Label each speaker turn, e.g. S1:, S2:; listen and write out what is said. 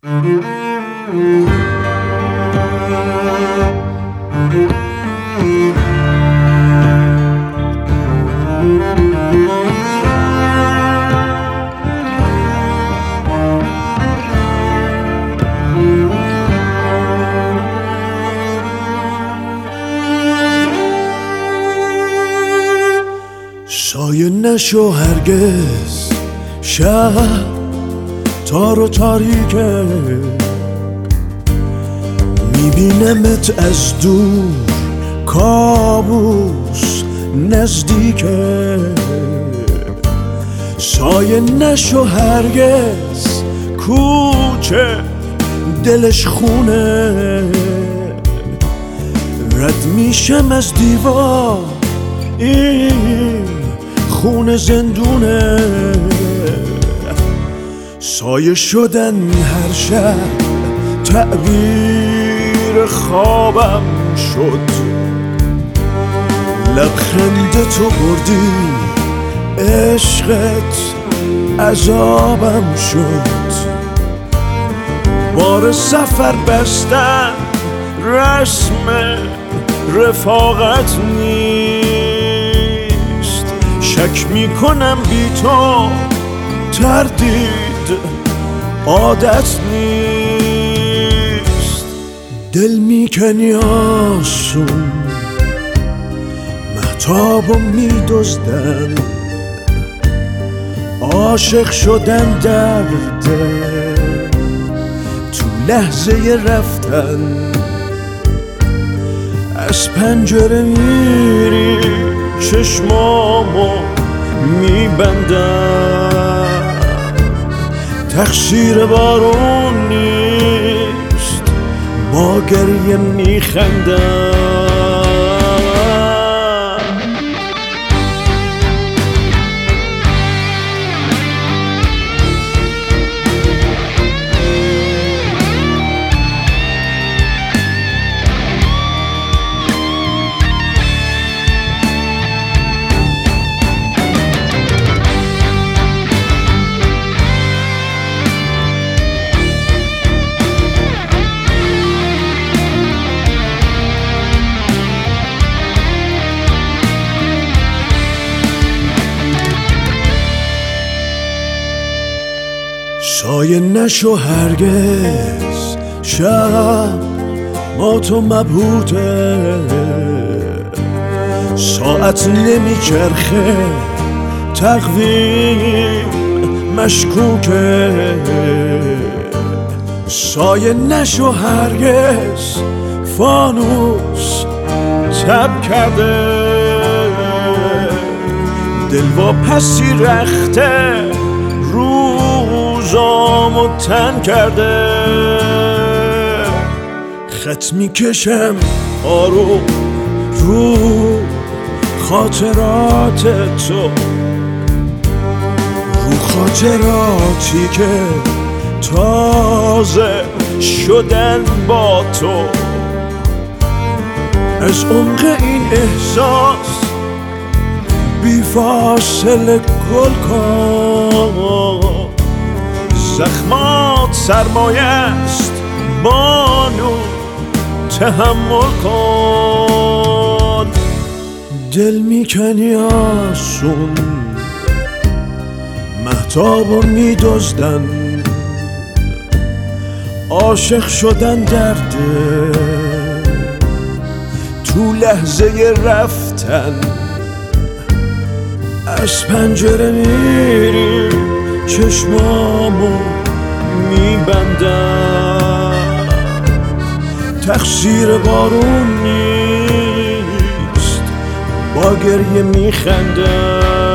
S1: سایه نشو هرگز شب تار و تاریکه، میبینمت از دور کابوس نزدیکه. سایه نشو هرگز کوچه دلش خونه، رد میشم از دیوار این خونه زندونه. سایه شدن هر شب تعبیر خوابم شد، لبخند تو بردی عشقت عذابم شد. بار سفر بستن رسم رفاقت نیست، شک میکنم بی تو تردید عادت نیست. دل میکنی آسون مهتابو میدزدن، عاشق شدن درده تو لحظه رفتن. از پنجره میری چشمامو میبندم، تقصیر بارون نیست با گریه میخندم. سایه نشو هرگز شب ما تو مبهوته، ساعت نمیچرخه تقویم مشکوکه. سایه نشو هرگز فانوس تب کرده، دل با پسی رخته روزامو تن کرده. خط میکشم آروم رو خاطرات تو، رو خاطراتی که تازه شدن با تو. از عمق این احساس بی فاصله گل کن، زخمات سرمایه است بانو تحمل کن. دل میکنی آسون مهتابو میدزدن، عاشق شدن درده تو لحظه رفتن. از پنجره میری چشمامو میبندم، تقصیر بارون نیست با گریه میخندم.